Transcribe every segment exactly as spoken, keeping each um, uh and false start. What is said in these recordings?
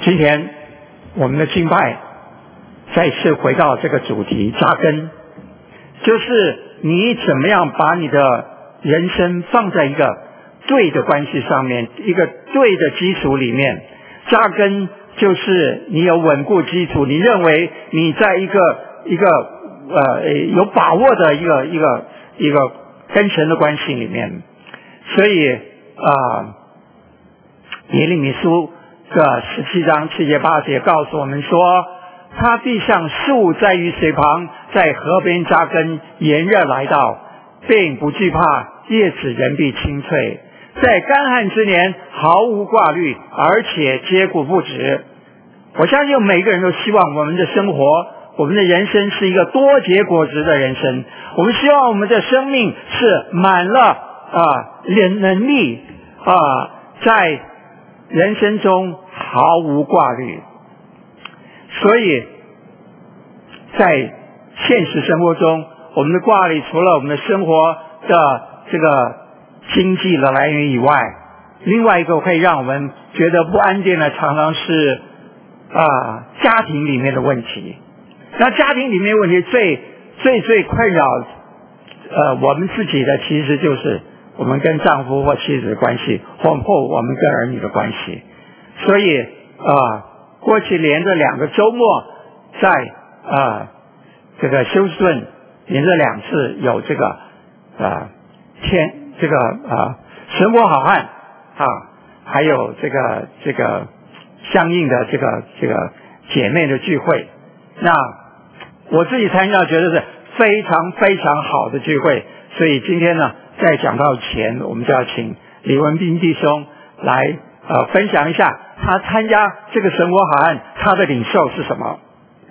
今天我们的敬拜再次回到这个主题，扎根，就是你怎么样把你的人生放在一个对的关系上面，一个对的基础里面。扎根就是你有稳固基础，你认为你在一个一个呃有把握的一个一个一个跟神的关系里面。所以啊，耶利米书的十七章七节八节告诉我们说，他必像树在于水旁，在河边扎根，炎热来到，并不惧怕，叶子仍必青翠，在干旱之年毫无挂虑，而且结果不止。我相信每个人都希望我们的生活，我们的人生是一个多结果子的人生。我们希望我们的生命是满了啊人能力啊，在人生中毫无挂虑。所以在现实生活中，我们的挂虑除了我们的生活的这个经济的来源以外，另外一个可以让我们觉得不安定的，常常是啊家庭里面的问题。那家庭里面问题最最最困扰呃我们自己的，其实就是我们跟丈夫或妻子的关系，或或我们跟儿女的关系。所以啊，过去连着两个周末，在啊这个休斯顿连着两次有这个啊天这个啊神国好汉啊，还有这个这个相应的这个这个姐妹的聚会。那我自己参加觉得是非常非常好的聚会，所以今天呢，在讲到前，我们就要请李文斌弟兄来呃分享一下他参加这个神国好汉他的领受是什么。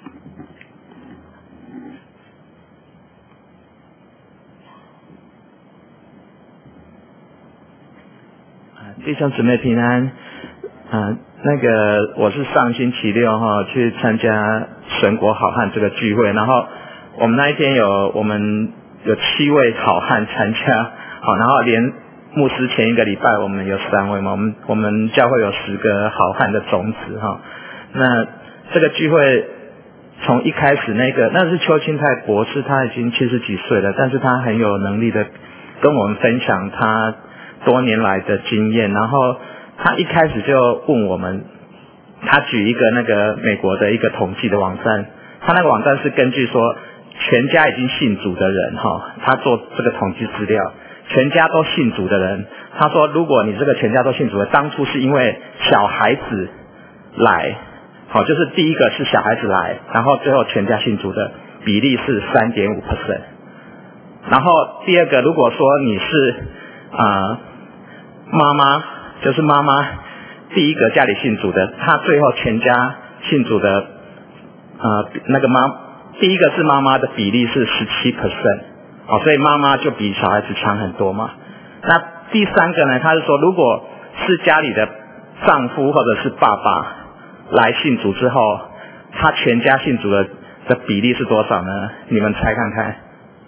弟兄姊妹平安，啊，那个我是上星期六哈去参加神国好汉这个聚会，然后我们那一天有我们有七位好汉参加，好，然后连牧师前一个礼拜我们有三位嘛，我们我们教会有十个好汉的种子哈。那这个聚会从一开始那个那是邱清泰博士，他已经七十几岁了，但是他很有能力的跟我们分享他多年来的经验，然后他一开始就问我们，他举一个那个美国的一个统计的网站，他那个网站是根据说全家已经信主的人哈，他做这个统计资料，全家都信主的人，他说如果你这个全家都信主的，当初是因为小孩子来，好，就是第一个是小孩子来，然后最后全家信主的比例是 百分之三点五， 然后第二个如果说你是啊、呃、妈妈，就是妈妈第一个家里信主的，她最后全家信主的呃那个妈第一个是妈妈的比例是 百分之十七， 哦，所以妈妈就比小孩子强很多嘛。那第三个呢，他是说如果是家里的丈夫或者是爸爸来信主之后，他全家信主的的比例是多少呢？你们猜看看。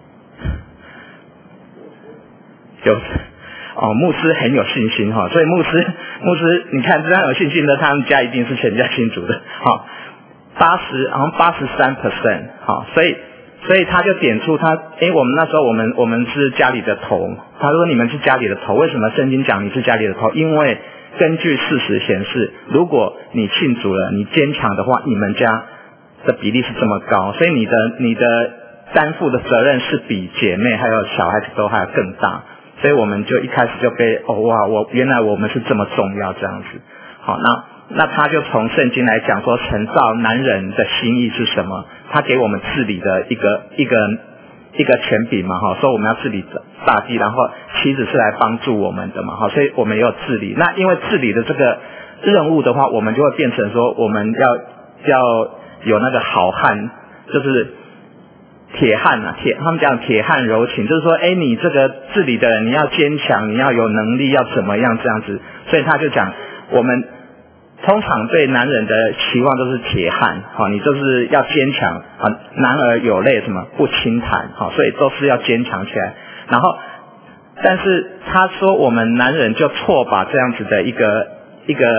有哦，牧师很有信心哈、哦，所以牧师牧师你看这样有信心的，他们家一定是全家信主的，好、哦，八十好像八十三 percent， 好，所以所以他就点出他，诶，我们那时候我们我们是家里的头，他说你们是家里的头，为什么圣经讲你是家里的头？因为根据事实显示，如果你信主了，你坚强的话，你们家的比例是这么高，所以你的你的担负的责任是比姐妹还有小孩子都还要更大。所以我们就一开始就被哦哇，我原来我们是这么重要这样子。好，那那他就从圣经来讲说，神造男人的心意是什么？他给我们治理的一个一个一个权柄嘛，哈，说我们要治理大地，然后妻子是来帮助我们的嘛，哈，所以我们也有治理。那因为治理的这个任务的话，我们就会变成说，我们要要有那个好汉，就是铁汉啊，铁他们讲铁汉柔情，就是说，哎，你这个治理的人，你要坚强，你要有能力，要怎么样这样子。所以他就讲，我们通常对男人的期望都是铁汉，好，你就是要坚强啊，男儿有泪什么不轻弹，好，所以都是要坚强起来。然后，但是他说我们男人就错把这样子的一个一个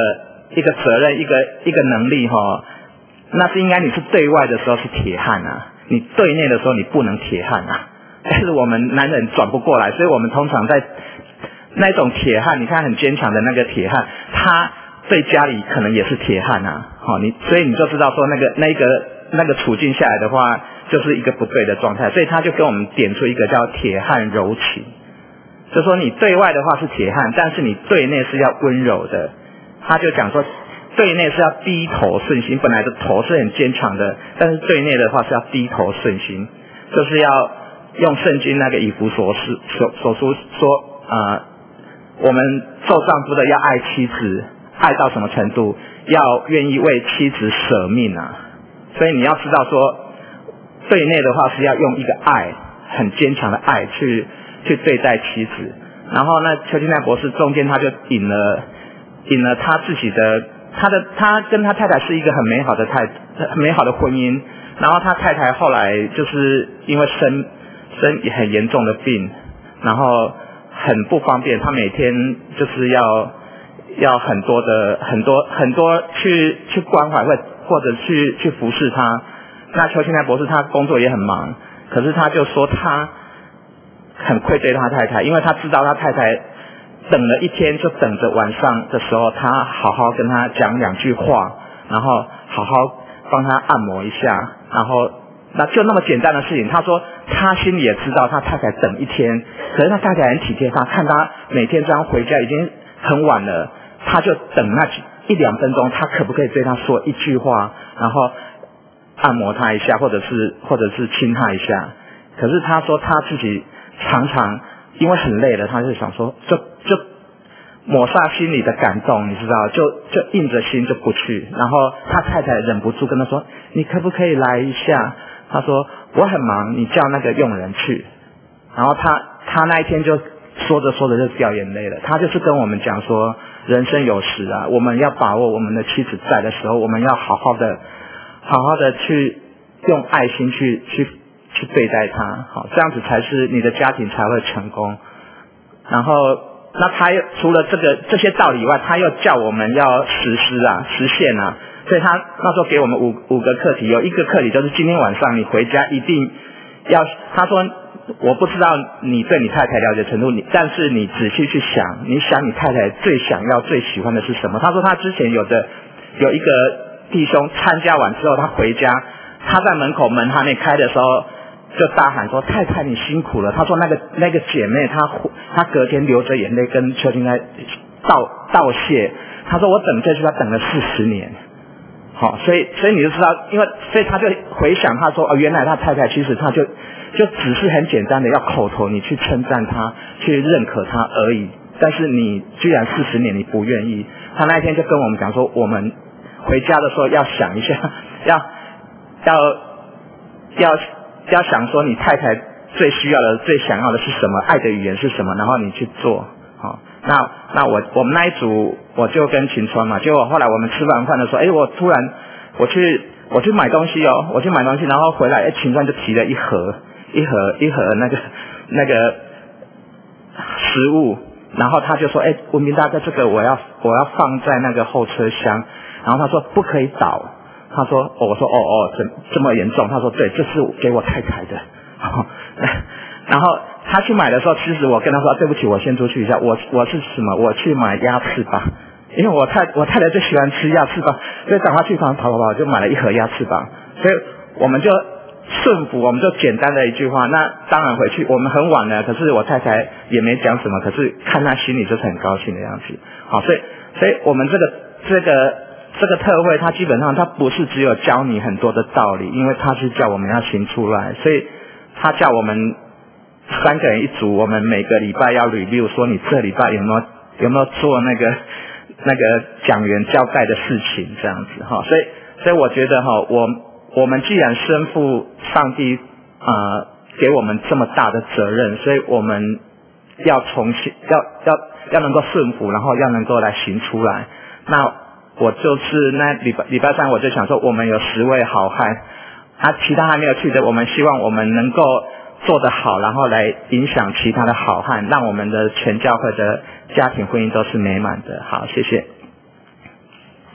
一个责任，一个一个能力哈、哦，那是应该你是对外的时候是铁汉啊，你对内的时候你不能铁汉啊。但是我们男人转不过来，所以我们通常在那种铁汉，你看很坚强的那个铁汉，他对家里可能也是铁汉啊。好、哦，你所以你就知道说那个那个那个处境下来的话，就是一个不对的状态。所以他就跟我们点出一个叫铁汉柔情，就说你对外的话是铁汉，但是你对内是要温柔的。他就讲说，对内是要低头顺心，本来的头是很坚强的，但是对内的话是要低头顺心，就是要用圣经那个以弗所书所所说说呃，我们做丈夫的要爱妻子，爱到什么程度？要愿意为妻子舍命啊！所以你要知道说，对内的话是要用一个爱，很坚强的爱去去对待妻子。然后呢，邱金奈博士中间他就引了引了他自己的，他的他跟他太太是一个很美好的太很美好的婚姻。然后他太太后来就是因为生生很严重的病，然后很不方便，他每天就是要要很多的很多很多去去关怀或或者去去服侍他。那邱金奈博士他工作也很忙，可是他就说他很愧对他太太，因为他知道他太太等了一天，就等着晚上的时候他好好跟他讲两句话，然后好好帮他按摩一下，然后那就那么简单的事情。他说他心里也知道他太太等一天，可是他太太很体贴他，看他每天这样回家已经很晚了，他就等那一两分钟，他可不可以对他说一句话，然后按摩他一下，或者是或者是亲他一下。可是他说他自己常常因为很累了，他就想说就就抹煞心里的感动，你知道，就就硬着心就不去。然后他太太忍不住跟他说，你可不可以来一下？他说我很忙，你叫那个佣人去。然后他他那一天就说着说着就掉眼泪了。他就是跟我们讲说，人生有时啊，我们要把握我们的妻子在的时候，我们要好好的好好的去用爱心去去去对待他，好，这样子才是你的家庭才会成功。然后那他又除了这个这些道理以外，他又叫我们要实施啊，实现啊。所以他那时候给我们五五个课题，有一个课题就是今天晚上你回家一定要，他说我不知道你对你太太了解程度，你但是你仔细去想，你想你太太最想要最喜欢的是什么？他说他之前有的有一个弟兄参加完之后，他回家，他在门口门还没开的时候就大喊说，太太你辛苦了。他说那个那个姐妹她她隔天流着眼泪跟邱金来道道谢，他说我等这句话等了四十年。好，所以所以你就知道，因为所以他就回想，他说哦，原来他太太其实他就就只是很简单的要口头你去称赞他，去认可他而已。但是你居然四十年你不愿意，他那一天就跟我们讲说，我们回家的时候要想一下，要要要要想说你太太最需要的、最想要的是什么，爱的语言是什么，然后你去做。好，那那我我们那一组我就跟秦川嘛，结果后来我们吃完饭的时候，哎，我突然我去我去买东西哦，我去买东西，然后回来，哎，秦川就提了一盒一盒一盒那个那个食物，然后他就说，哎，文明大哥，这个我要我要放在那个后车厢，然后他说不可以倒，他说，哦，我说哦哦，这这么严重？他说对，这是给我太太的。哦、然后他去买的时候，其实我跟他说，对不起，我先出去一下，我我是什么？我去买鸭翅膀，因为我太我太太最喜欢吃鸭翅膀，所以赶快去旁跑跑跑，就买了一盒鸭翅膀。所以我们就顺服，我们就简单的一句话。那当然回去我们很晚了，可是我太太也没讲什么，可是看她心里就是很高兴的样子。好，所以所以我们这个这个这个特会，它基本上它不是只有教你很多的道理，因为它是叫我们要行出来，所以他叫我们三个人一组，我们每个礼拜要 review 说你这礼拜有没有有没有做那个那个讲员交代的事情这样子哈。所以所以我觉得哈，我我们既然身负上帝呃给我们这么大的责任，所以我们要重新要要要能够顺服，然后要能够来行出来。那我就是那礼拜礼拜三我就想说，我们有十位好汉。啊，其他还没有去的，我们希望我们能够做得好，然后来影响其他的好汉，让我们的全教会的家庭婚姻都是美满的。好，谢谢。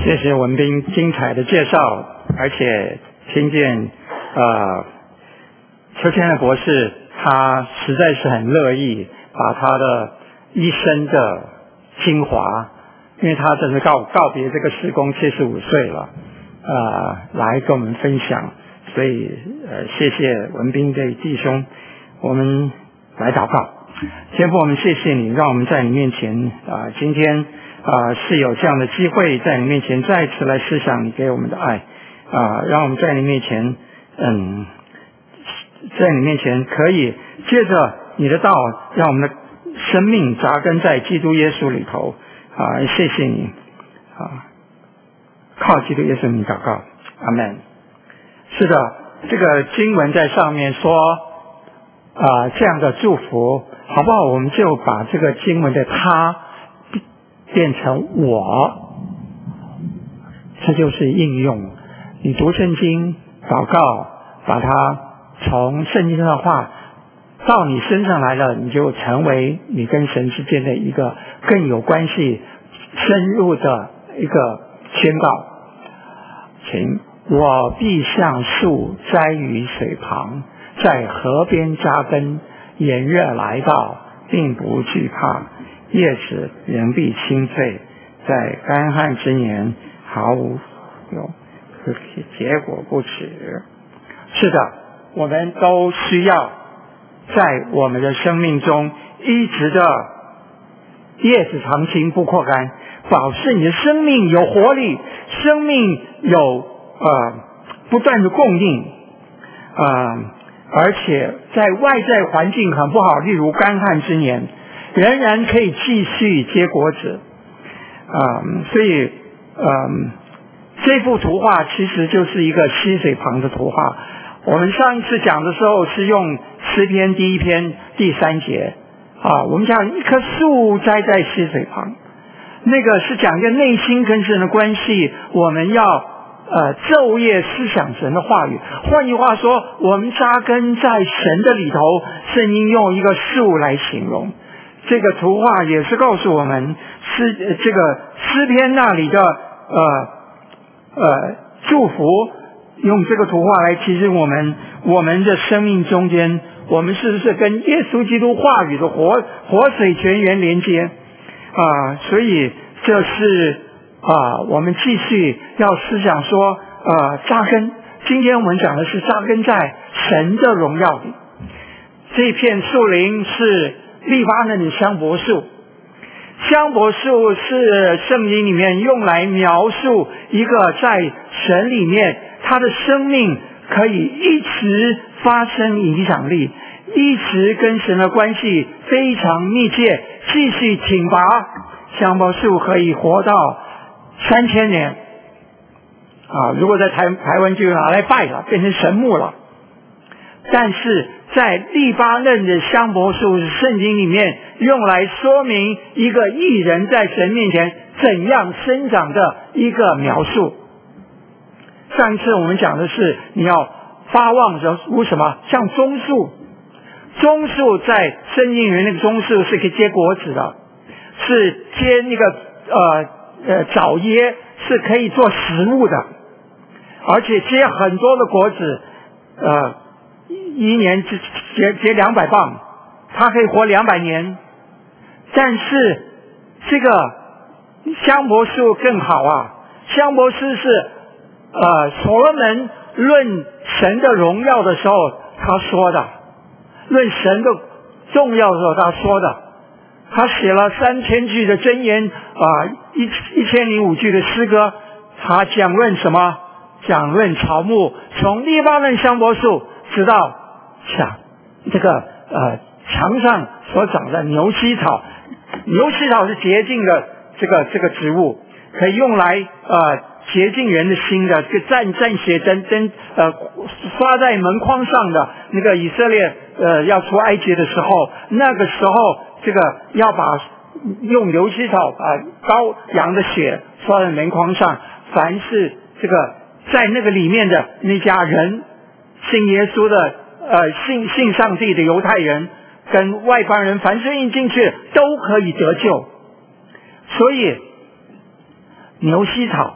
谢谢文彬精彩的介绍，而且听见呃邱千乐博士他实在是很乐意把他的一生的精华，因为他真是告告别这个事工七十五岁了，呃，来跟我们分享。所以呃，谢谢文彬的弟兄，我们来祷告。天父，我们谢谢你，让我们在你面前啊、呃，今天啊、呃、是有这样的机会，在你面前再次来思想你给我们的爱啊、呃，让我们在你面前，嗯，在你面前可以借着你的道，让我们的生命扎根在基督耶稣里头啊、呃，谢谢你啊，靠基督耶稣名祷告，阿们。是的，这个经文在上面说啊、呃，这样的祝福，好不好？我们就把这个经文的他变成我，这就是应用。你读圣经祷告，把它从圣经上的话到你身上来了，你就成为你跟神之间的一个更有关系、深入的一个宣告。请我必像树栽于水旁，在河边扎根，炎热来到，并不惧怕，叶子仍必青翠，在干旱之年毫无有结果不止。是的，我们都需要在我们的生命中一直的叶子常青不扩干，保持你的生命有活力，生命有呃不断的供应啊、呃，而且在外在环境很不好，例如干旱之年，仍然可以继续结果子啊、呃，所以嗯、呃，这幅图画其实就是一个溪水旁的图画。我们上一次讲的时候是用诗篇第一篇第三节啊，我们讲一棵树栽在溪水旁，那个是讲一个内心跟神的关系，我们要呃昼夜思想神的话语。换句话说，我们扎根在神的里头，圣经用一个树来形容。这个图画也是告诉我们诗这个诗篇那里的呃呃祝福，用这个图画来提醒我们，我们的生命中间，我们是不是跟耶稣基督话语的活活水泉源连接啊、呃？所以这是啊、呃，我们继续要思想说，呃，扎根。今天我们讲的是扎根在神的荣耀里。这片树林是利巴嫩的香柏树，香柏树是圣经里面用来描述一个在神里面他的生命可以一直发生影响力，一直跟神的关系非常密切，继续挺拔。香柏树可以活到三千年啊！如果在台台湾就拿来拜了，变成神木了。但是在利巴嫩的香柏树是圣经里面用来说明一个义人在神面前怎样生长的一个描述。上一次我们讲的是你要发旺如什么，像棕树，棕树在圣经里面那个棕树是可以结果子的，是结那个呃呃枣叶，是可以做食物的，而且结很多的果子，呃一年结结结两百磅，它可以活两百年。但是这个香柏树更好啊，香柏树是呃所罗门论神的荣耀的时候他说的，论神的重要的时候他说的，他写了三千句的箴言啊、呃，一一千零五句的诗歌，他讲论什么？讲论草木，从利巴嫩香柏树直到像这个呃墙上所长的牛膝草。牛膝草是洁净的这个这个植物，可以用来呃洁净人的心的，这个蘸蘸血针针呃刷在门框上的那个以色列呃要出埃及的时候，那个时候这个要把用牛膝草把羔羊的血刷在门框上，凡是这个在那个里面的那家人信耶稣的呃信信上帝的犹太人跟外邦人，凡是印进去都可以得救。所以牛膝草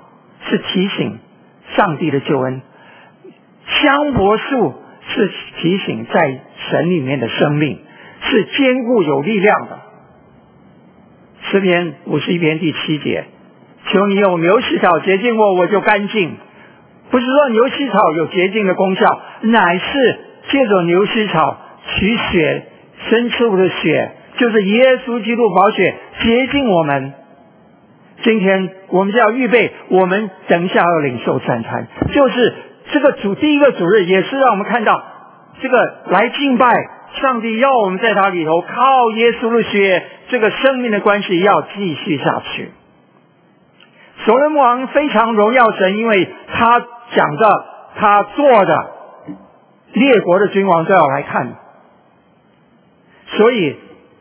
是提醒上帝的救恩，香柏树是提醒在神里面的生命，是坚固有力量的。诗篇五十一篇第七节，求你用牛膝草洁净我，我就干净。不是说牛膝草有洁净的功效，乃是借着牛膝草取血，生出的血就是耶稣基督宝血洁净我们。今天我们就要预备，我们等一下要领受赞餐，就是这个主第一个主日，也是让我们看到这个来敬拜上帝，要我们在他里头靠耶稣的血，这个生命的关系要继续下去。所罗门王非常荣耀神，因为他讲的他做的列国的君王都要来看，所以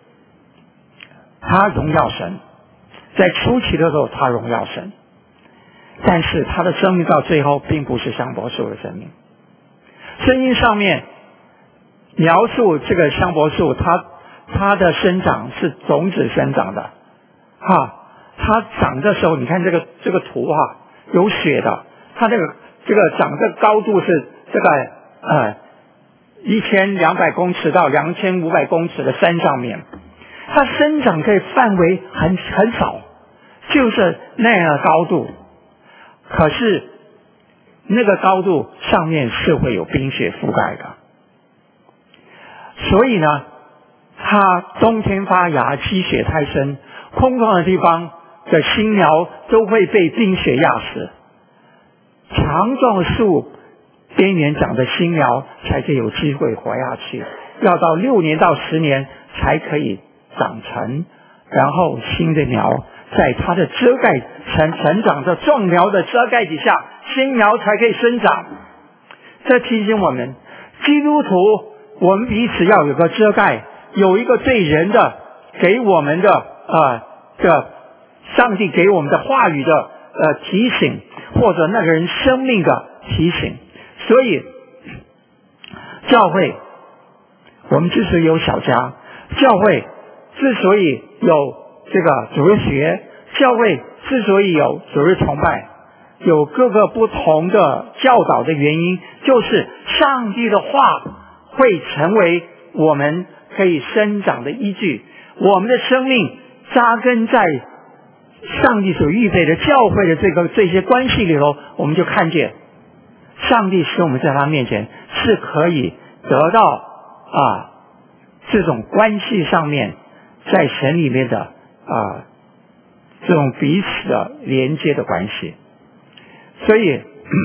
他荣耀神。在初期的时候他荣耀神，但是他的生命到最后并不是香柏树的生命。圣经上面描述这个香柏树，它它的生长是种子生长的哈，它长的时候你看这个这个图哈，有血的，它这个这个长的高度是这个呃一千两百公尺到两千五百公尺的山上面，它生长可以范围很很少，就是那样的高度，可是那个高度上面是会有冰雪覆盖的，所以呢它冬天发芽，积雪太深，空旷的地方的新苗都会被冰雪压死，强壮的树边缘长的新苗才可以有机会活下去，要到六年到十年才可以长成，然后新的苗在它的遮盖成成长的壮苗的遮盖底下，新苗才可以生长。这提醒我们基督徒，我们彼此要有个遮盖，有一个对人的给我们的呃的上帝给我们的话语的呃提醒，或者那个人生命的提醒。所以教会，我们之所以有小家，教会之所以有这个主日学，教会之所以有主日崇拜，有各个不同的教导的原因，就是上帝的话会成为我们可以生长的依据，我们的生命扎根在上帝所预备的教会的这个这些关系里头，我们就看见上帝使我们在他面前是可以得到啊这种关系上面在神里面的啊这种彼此的连接的关系。所以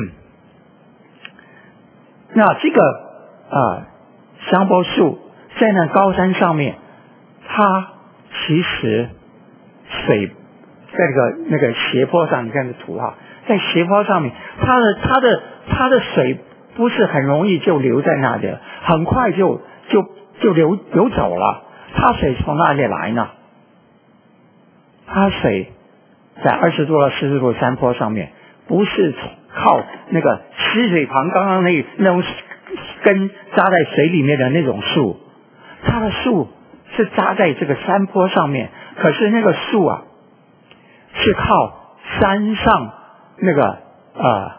那这个啊香柏树在那高山上面，它其实水在这个那个斜坡上，你看这图哈，在斜坡上面，它的它的它的水不是很容易就留在那里，很快就就就流流走了。它水从哪里来呢？它水在二十多到四十度山坡上面，不是靠那个溪水旁刚刚那那种根扎在水里面的那种树，它的树是扎在这个山坡上面，可是那个树啊是靠山上那个呃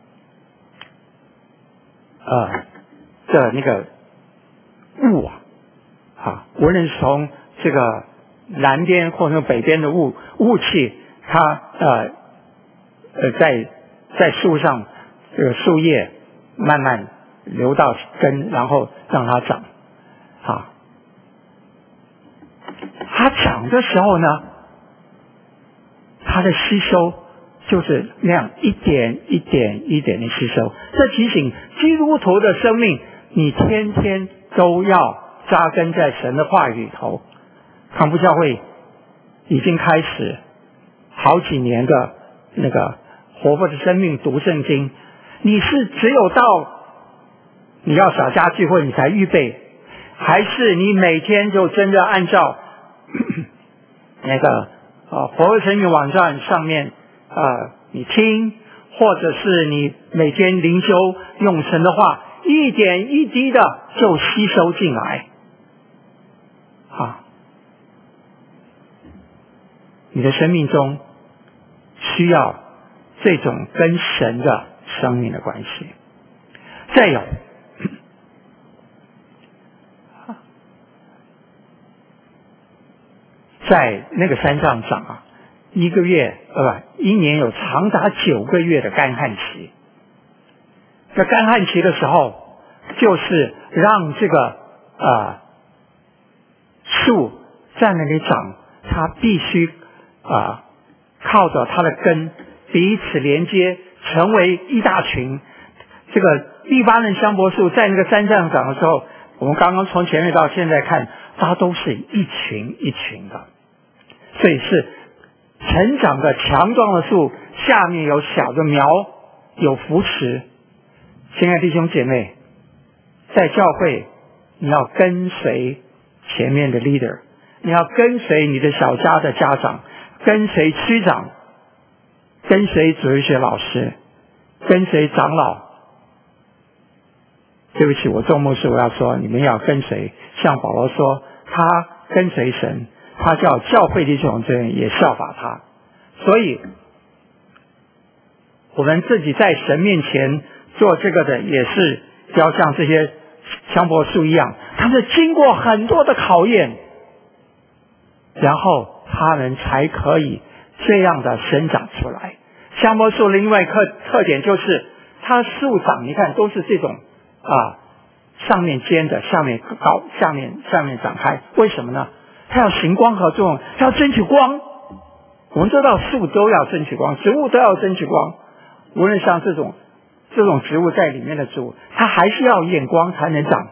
呃的那个雾啊，啊，无论是从这个南边或者北边的雾雾气，它呃呃在在树上这个树叶慢慢流到根，然后让它长啊。它长的时候呢，它的吸收就是那样一点一点一点的吸收。这提醒基督徒的生命，你天天都要扎根在神的话语里头。康复教会已经开始好几年的那个活泼的生命读圣经，你是只有到你要小家聚会你才预备，还是你每天就真的按照那个呃活泼生命网站上面呃你听，或者是你每天灵修用神的话一点一滴的就吸收进来啊？你的生命中需要这种跟神的生命的关系。再有，在那个山上长啊，一个月呃一年有长达九个月的干旱期。在干旱期的时候，就是让这个啊树在那里长，它必须啊靠着它的根彼此连接，成为一大群。这个黎巴嫩香柏树在那个山上长的时候，我们刚刚从前面到现在看，它都是一群一群的，所以是成长的强壮的树，下面有小的苗，有扶持。亲爱的弟兄姐妹，在教会你要跟随前面的 leader， 你要跟随你的小家的家长，跟随区长，跟随主日学老师，跟随长老。对不起，我做牧师我要说，你们要跟随，像保罗说他跟随神，他叫教会弟兄姊妹也效法他。所以我们自己在神面前做这个的，也是要像这些香柏树一样，他们经过很多的考验，然后他们才可以这样的生长出来。香柏树另外一个特点就是它树长，你看都是这种啊，上面尖的，下面高，下面下面展开。为什么呢？它要行光合作用，它要争取光。我们知道树都要争取光，植物都要争取光。无论像这种这种植物在里面的植物，它还是要验光才能长。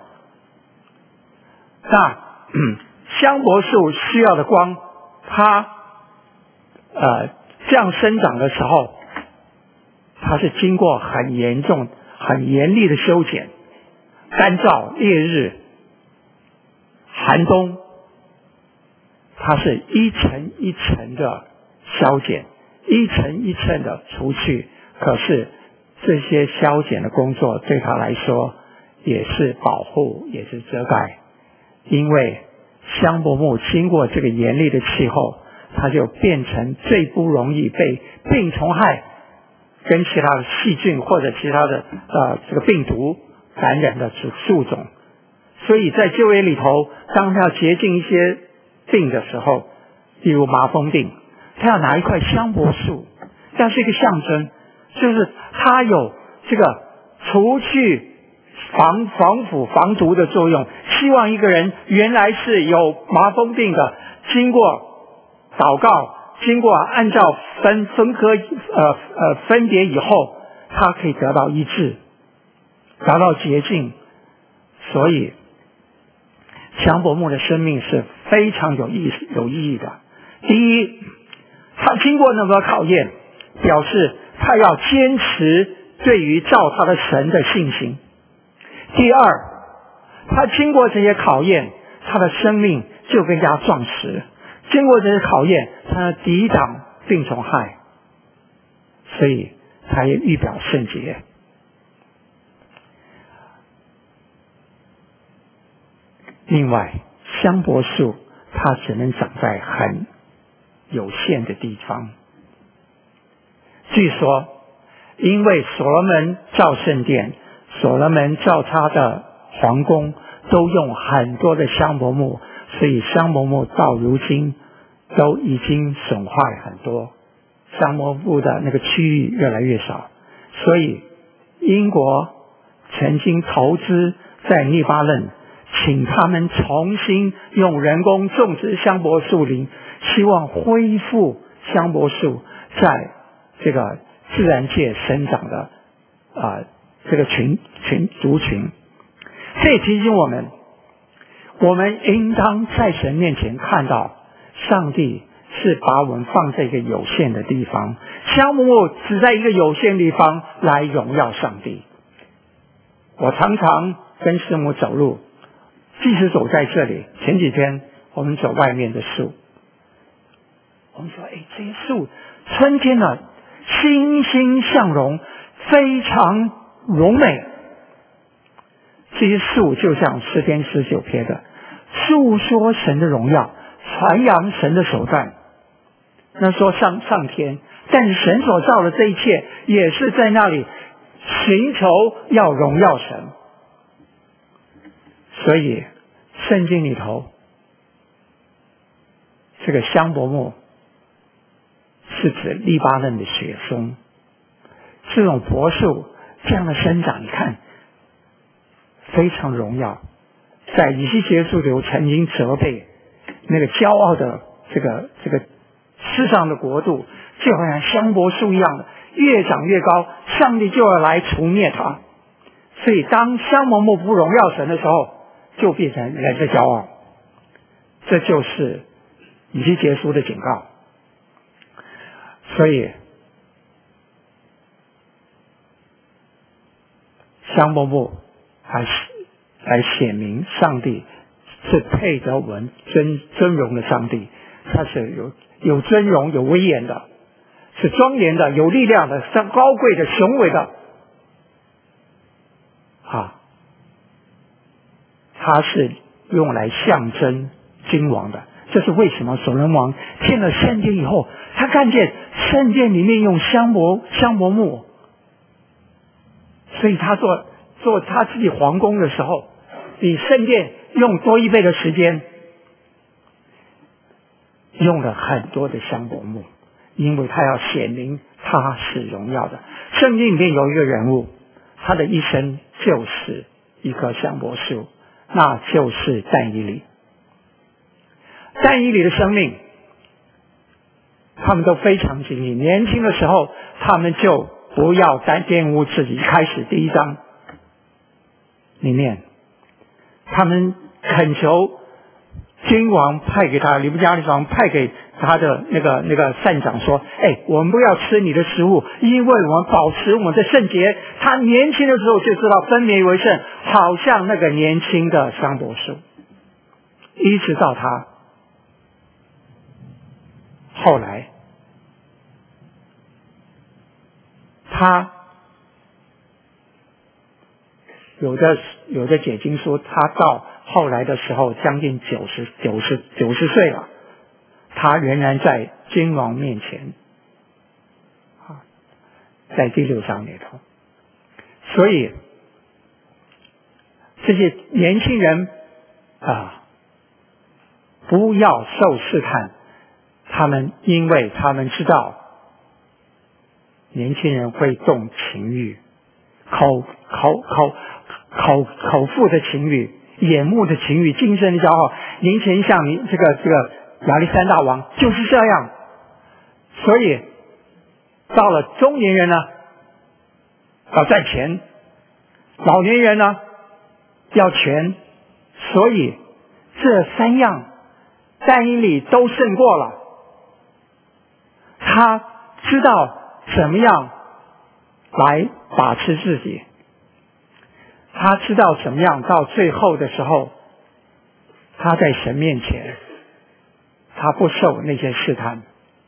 那、嗯、香柏树需要的光，它呃这样生长的时候，它是经过很严重、很严厉的修剪。干燥、烈日、寒冬，它是一层一层的消减，一层一层的除去。可是这些消减的工作对它来说也是保护，也是遮盖。因为香柏木经过这个严厉的气候，它就变成最不容易被病虫害跟其他的细菌或者其他的呃这个病毒感染的树种。所以在旧约里头，当他要洁净一些病的时候，例如麻风病，他要拿一块香柏树，这是一个象征，就是它有这个除去防防腐防毒的作用。希望一个人原来是有麻风病的，经过祷告，经过按照分分割呃呃分别以后，他可以得到医治，达到洁净。所以香柏木的生命是非常有意有意义的。第一，他经过那么考验，表示他要坚持对于照他的神的信心。第二，他经过这些考验，他的生命就更加壮实。经过这些考验，他要抵挡病虫害，所以他也预表圣洁。另外，香柏树它只能长在很有限的地方。据说，因为所罗门造圣殿，所罗门造他的皇宫都用很多的香柏木，所以香柏木到如今都已经损坏很多，香柏木的那个区域越来越少。所以英国曾经投资在黎巴嫩，请他们重新用人工种植香柏树林，希望恢复香柏树在这个自然界生长的啊、呃、这个群群族群。这也提醒我们，我们应当在神面前看到上帝是把我们放在一个有限的地方，香柏木只在一个有限的地方来荣耀上帝。我常常跟师母走路，即使走在这里，前几天我们走外面的树，我们说哎，这些树春天呢欣欣向荣，非常荣美。这些树就像诗篇十九篇的诉说神的荣耀，传扬神的手段。那说上上天但是神所造的这一切也是在那里寻求要荣耀神。所以圣经里头这个香柏木是指黎巴嫩的雪松，这种柏树这样的生长，你看非常荣耀。在以西结书里曾经责备那个骄傲的这个这个世上的国度，就好像香柏树一样的越长越高，上帝就要来除灭它。所以当香柏木不荣耀神的时候，就变成人的骄傲。这就是以西结书的警告。所以香柏木还是来显明上帝是配得我们尊尊荣的上帝，他是有有尊荣有威严的，是庄严的有力量的，是高贵的雄伟的啊，他是用来象征君王的。这是为什么所罗门王建了圣殿以后，他看见圣殿里面用香柏香柏木，所以他做做他自己皇宫的时候，比圣殿用多一倍的时间，用了很多的香柏木，因为他要显明他是荣耀的。圣经里面有一个人物，他的一生就是一棵香柏树，那就是但以理。但以理的生命他们都非常经历，年轻的时候他们就不要单玷污自己。开始第一章里面，他们恳求君王派给他，尼布甲尼撒王派给他的那个那个善长说，哎，我们不要吃你的食物，因为我们保持我们的圣洁。他年轻的时候就知道分别为圣，好像那个年轻的香柏树。一直到他后来，他有的有的解经说，他到后来的时候将近九十九十九十岁了，他仍然在君王面前啊，在第六章里头。所以这些年轻人啊，不要受试探。他们因为他们知道年轻人会动情欲，口口口口口腹的情欲，眼目的情欲，精神的骄傲。年轻人像你这个这个亚历山大王就是这样。所以到了中年人呢，要赚钱，老年人呢要权。所以这三样但以理都胜过了。他知道怎么样来把持自己，他知道怎么样到最后的时候，他在神面前他不受那些试探。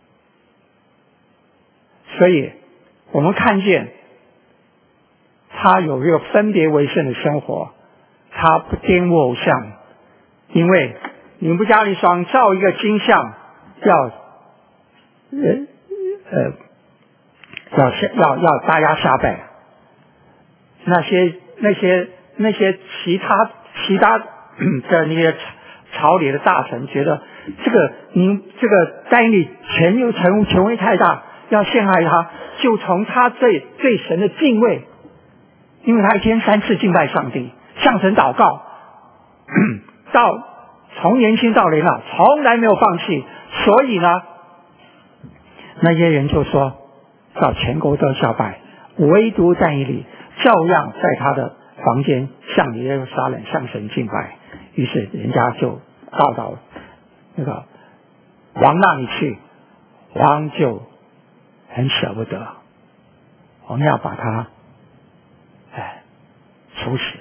所以我们看见他有一个分别为圣的生活，他不玷污偶像。因为尼布甲尼撒王造一个金像，要呃呃要要要大家下拜，那些那些那些其他其他的那些朝里的大臣觉得这个您这个但以理权又权权威太大，要陷害他，就从他对对神的敬畏，因为他一天三次敬拜上帝，向神祷告，到从年轻到年老从来没有放弃。所以呢，那些人就说到全国都下拜，唯独但以理照样在他的房间向耶路撒冷向神敬拜。于是人家就告到那个王那里去，王就很舍不得，我们要把他哎处死。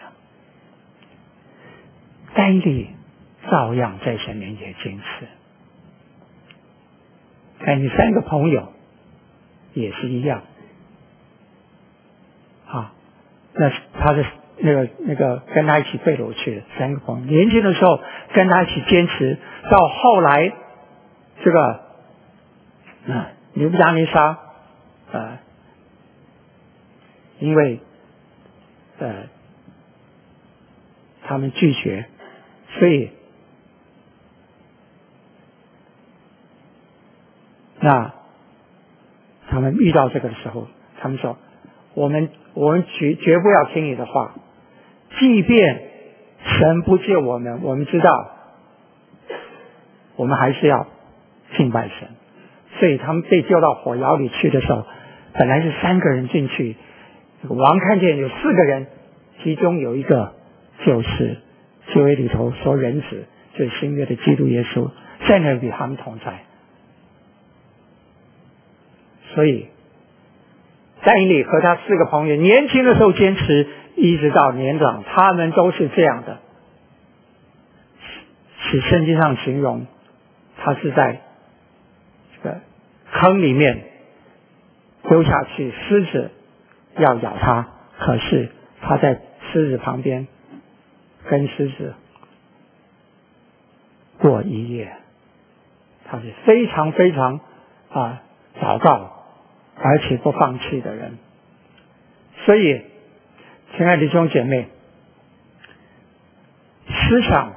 但以理照样在神面前坚持。哎，你三个朋友也是一样啊，那他的那个那个跟他一起被掳去的三个朋友，年轻的时候跟他一起坚持，到后来这个啊尼布甲尼撒呃，因为呃他们拒绝，所以那他们遇到这个的时候，他们说：“我们我们绝绝不要听你的话，即便神不救我们，我们知道我们还是要敬拜神。”所以他们被丢到火窑里去的时候，本来是三个人进去，王看见有四个人，其中有一个就是旧约里头说人子，就是新约的基督耶稣，在那里与他们同在。所以但以理和他四个朋友年轻的时候坚持，一直到年长，他们都是这样的。使圣经上形容他是在这个坑里面丢下去，狮子要咬他，可是他在狮子旁边跟狮子过一夜。他是非常非常啊祷告而且不放弃的人。所以亲爱的弟兄姐妹，思想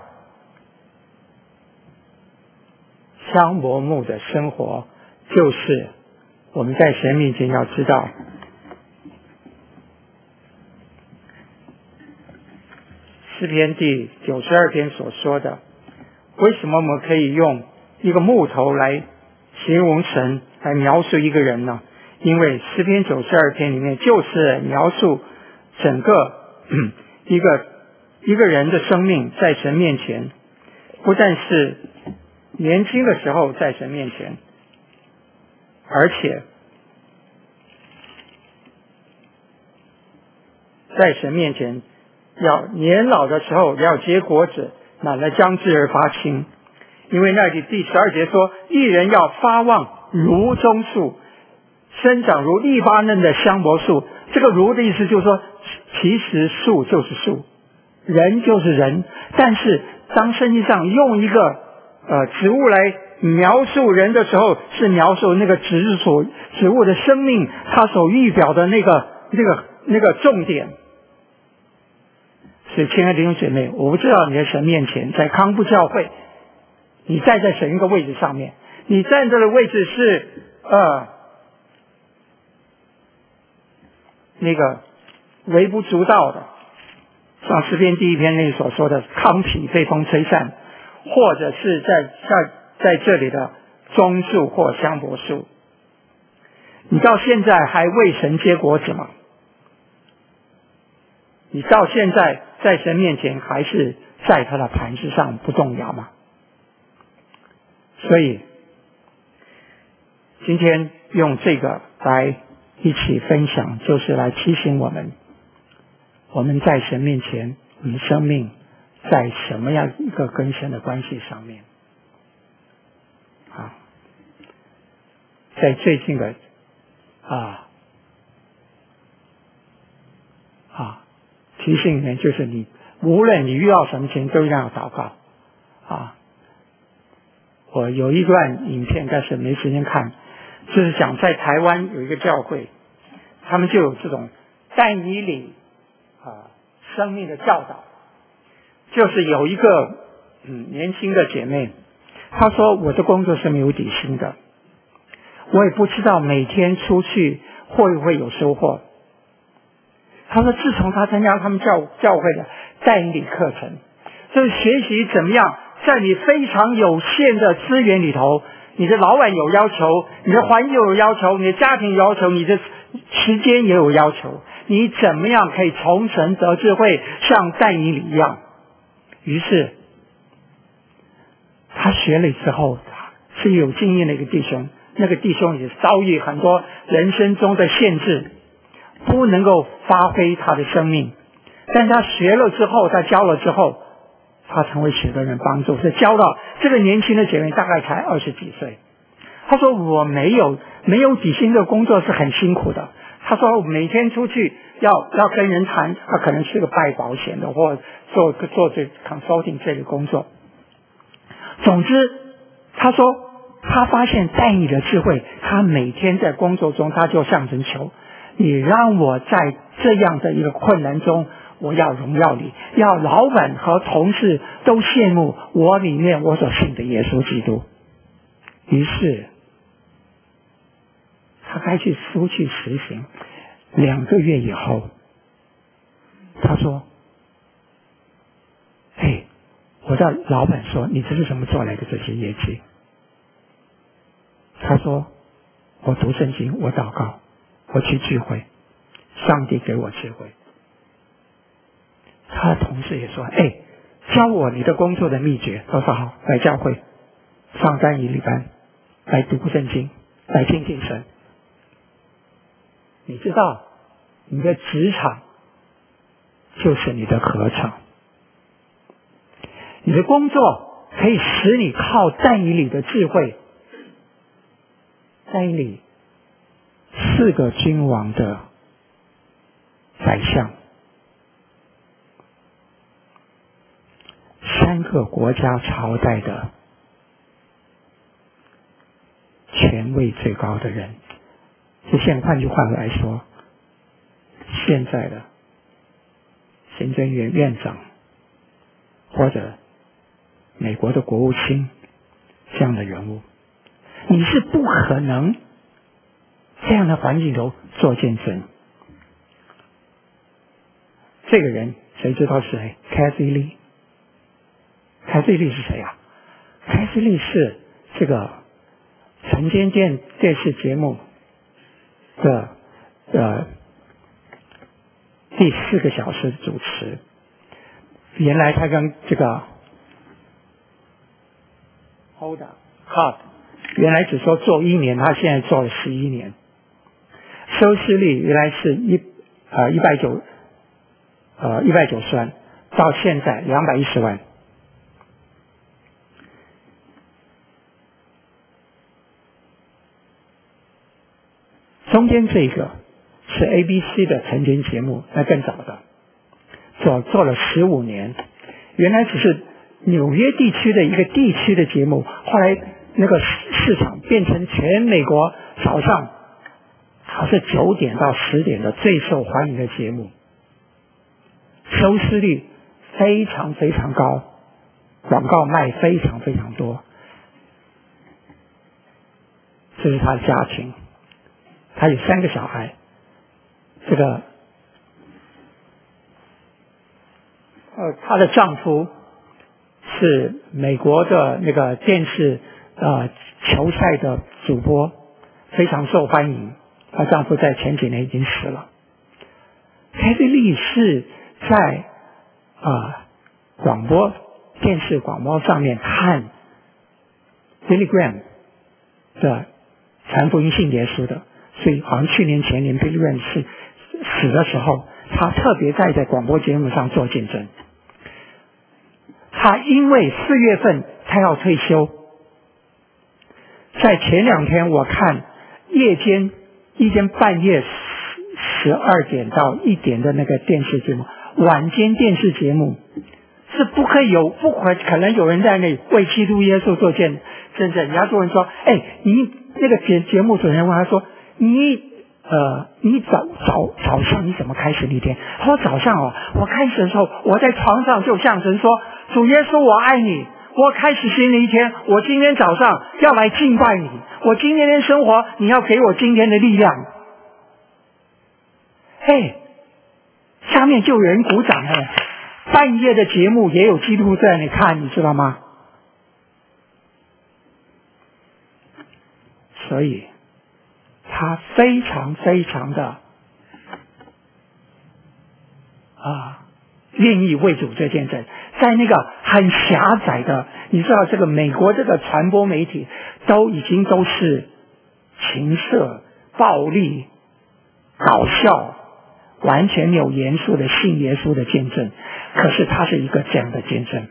香柏木的生活，就是我们在神面前要知道，诗篇第九十二篇所说的，为什么我们可以用一个木头来形容神，来描述一个人呢？因为诗篇九十二篇里面就是描述整个一个一个人的生命在神面前，不但是年轻的时候在神面前，而且在神面前要年老的时候要结果子，乃来将至而发青。因为那里第十二节说，义人要发旺如棕树，生长如利巴嫩的香柏树。这个如的意思就是说，其实树就是树，人就是人，但是当圣经上用一个呃植物来描述人的时候，是描述那个植所植物的生命，它所预表的那个那个那个重点。所以亲爱的弟兄姐妹，我不知道你在神面前，在康布教会，你站在神一个位置上面，你站着的位置是呃那个微不足道的，像诗篇第一篇那所说的糠皮被风吹散，或者是在在在这里的棕树或香柏树，你到现在还为神结果子吗？你到现在在神面前还是在他的磐石上不动摇吗？所以今天用这个来一起分享，就是来提醒我们，我们在神面前，我们生命在什么样一个跟神的关系上面啊？在最近的啊啊提醒里面，就是你无论你遇到什么情，都要祷告啊。我有一段影片，但是没时间看，就是讲在台湾有一个教会，他们就有这种但以理啊生命的教导。就是有一个嗯年轻的姐妹，她说我的工作是没有底薪的，我也不知道每天出去会不会有收获。她说自从她参加他们教教会的但以理课程，就是学习怎么样在你非常有限的资源里头，你的老板有要求，你的环境有要求，你的家庭有要求，你的时间也有要求，你怎么样可以从神得智慧，像但以理一样。于是他学了之后，是有经验的一个弟兄，那个弟兄也遭遇很多人生中的限制，不能够发挥他的生命，但他学了之后，他教了之后，他成为许多人帮助。是教到这个年轻的姐妹大概才二十几岁，他说我没有没有底薪的工作是很辛苦的。他说每天出去要要跟人谈，他可能是个卖保险的，或做做这 consulting 这个工作。总之他说他发现带你的智慧，他每天在工作中他就向神求，你让我在这样的一个困难中，我要荣耀你，要老板和同事都羡慕我里面我所信的耶稣基督。于是他开始出去实行。两个月以后，他说：“嘿，我的老板说，你这是怎么做来的这些业绩？”他说：“我读圣经，我祷告，我去聚会，上帝给我智慧。”他的同事也说：“哎，教我你的工作的秘诀。”他说：“好，来教会，上单一礼班，来读圣经，来亲近神。”你知道，你的职场就是你的合场，你的工作可以使你靠但以理的智慧，但以理四个君王的宰相，三个国家朝代的权位最高的人。就现换句话来说，现在的行政院院长或者美国的国务卿这样的人物，你是不可能这样的环境中做见证。这个人谁知道是谁？凯西利。凯西利是谁啊？凯西利是这个晨间电电视节目的呃第四个小时主持。原来他跟这个 Hold Hard 原来只说做一年，他现在做了十一年，收视率原来是一呃一百九呃一百九十万，到现在两百一十万。中间这个是 A B C 的晨间节目，那更早的，做做了十五年。原来只是纽约地区的一个地区的节目，后来那个市场变成全美国早上它是九点到十点的最受欢迎的节目，收视率非常非常高，广告卖非常非常多。这是他的家庭。她有三个小孩，这个呃，她的丈夫是美国的那个电视呃球赛的主播，非常受欢迎。她丈夫在前几年已经死了。凯西利是在啊、呃、广播电视广播上面看 Billy Graham 的传福音信耶稣的。所以好像去年前年 Billy Graham 是死的时候，他特别在在广播节目上做见证。他因为四月份他要退休，在前两天我看夜间一间半夜十二点到一点的那个电视节目，晚间电视节目是不可以有不可能有人在那里为基督耶稣做见证。人家就问说：“哎，你那个节节目主持人问他说。”你呃，你早早早上你怎么开始那天？他说早上哦，我开始的时候，我在床上就向神说：“主耶稣，我爱你。我开始新的一天，我今天早上要来敬拜你。我今天的生活，你要给我今天的力量。”嘿，下面就有人鼓掌哎！半夜的节目也有基督在那里看，你知道吗？所以。他非常非常的啊，愿意为主做见证，在那个很狭窄的，你知道这个美国这个传播媒体都已经都是情色、暴力、搞笑，完全没有严肃的信耶稣的见证。可是他是一个这样的见证。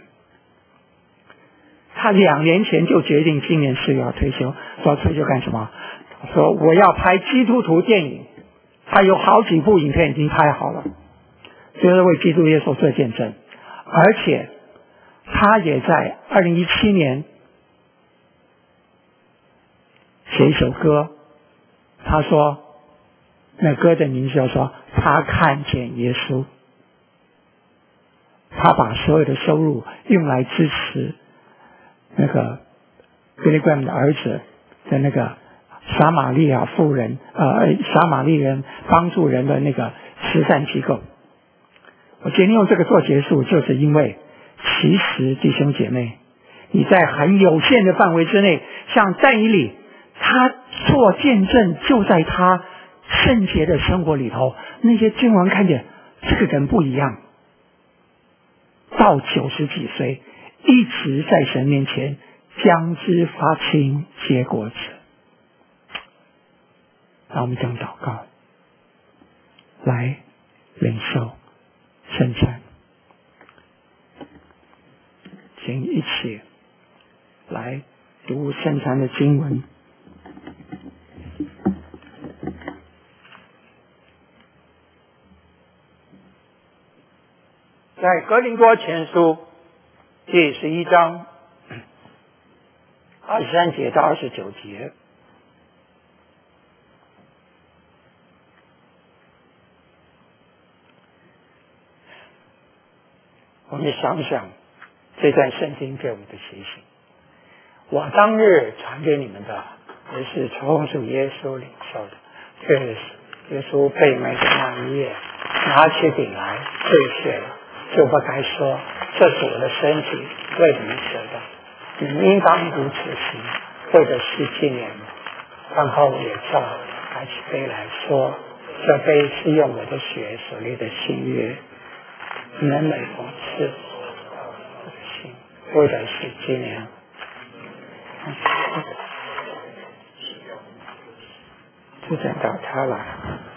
他两年前就决定今年四月要退休，说退休干什么？说我要拍基督徒电影，他有好几部影片已经拍好了，就是为基督耶稣做见证。而且他也在二零一七年写一首歌，他说，那歌的名字叫做他看见耶稣，他把所有的收入用来支持那个 Billy Graham 的儿子的那个撒玛利亚妇人呃撒玛利人帮助人的那个慈善机构。我今天用这个做结束，就是因为其实弟兄姐妹，你在很有限的范围之内，像但以理，他做见证就在他圣洁的生活里头，那些君王看见这个人不一样，到九十几岁一直在神面前将之发青结果子。让我们这样祷告，来领受圣餐，请一起来读圣餐的经文。在哥林多前书第十一章二十三节到二十九节，我们想想这段圣经给我们的提醒。我当日传给你们的，也是从主耶稣领受的。这是耶稣被埋的那一夜，拿起饼来兑血了，就不该说这是我的身体，为你们舍的，你们应当如此行，为的是纪念我。然后也照拿起杯来说，这杯是用我的血所立的新约，你们每逢吃我的心，为的是纪念我。就等到他来。